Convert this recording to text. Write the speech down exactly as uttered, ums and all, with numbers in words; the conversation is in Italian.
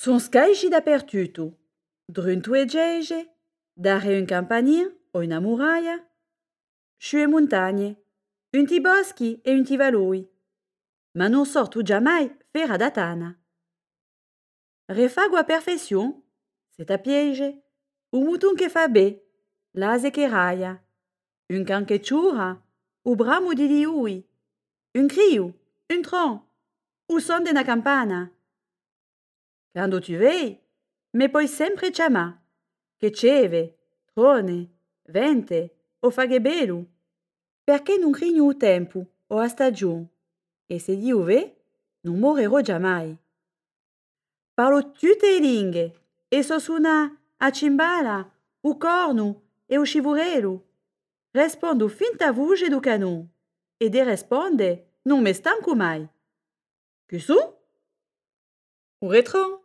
Son scaici dappertutto, drunto e gege, dare un campanile o una muraglia, su e montagne, unti boschi e unti valoi, ma non sorto giammai fera da tana. Refago a perfezione, se a piege, un mouton che fa be, l'ase che raia, un can che ciura, o bramo di liui, un crio, un tron, o son de una campana. Quando tu vei, me poi sempre chiamà, che ceve, trone, vente o faghe belu, perché non crigno o tempo o a stagione, e se Dio ve, non morirò giammai. Parlo tutte le lingue, e so suona a cimbala, o corno e o scivurello. Rispondo finta voce do canon, e de risponde non me stanco mai. Che su? O retron?